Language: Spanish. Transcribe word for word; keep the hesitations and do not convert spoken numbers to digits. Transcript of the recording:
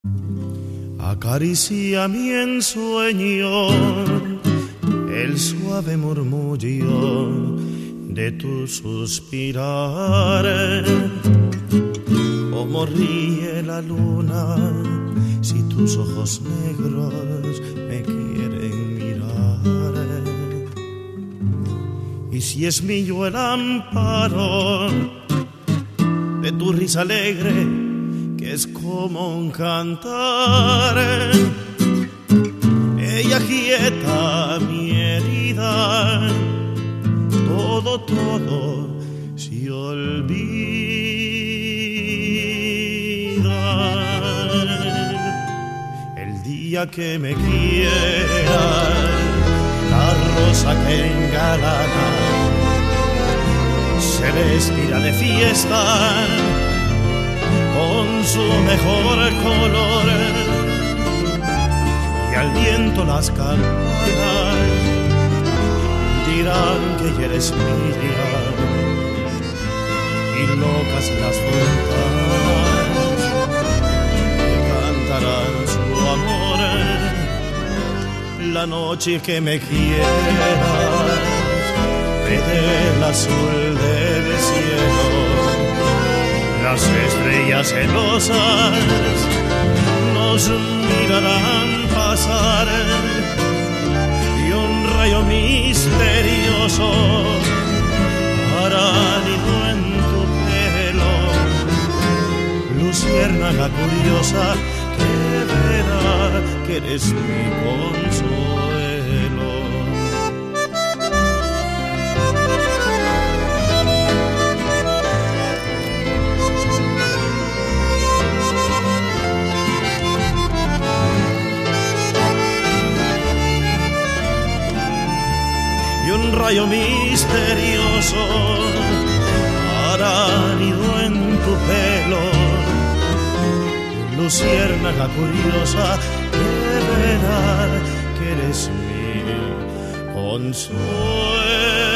Acaricia mi ensueño el suave murmullo de tu suspirar, como ríe la luna si tus ojos negros me quieren mirar. Y si es mío el amparo de tu risa alegre, que es como un cantar, ella quieta mi herida, todo, todo se olvida. El día que me quiera, la rosa que engalana se vestirá de fiesta con su mejor color, y al viento las campanas dirán que ya eres mía, y locas las fontanas que cantarán su amor. La noche que me quieras, vete el azul del cielo, las estrellas celosas nos mirarán pasar, y un rayo misterioso hará nido en tu pelo, luciérnaga curiosa que verá que eres mi consuelo. Un rayo misterioso hará nido en tu pelo, luciérnaga curiosa que verá que eres mi consuelo.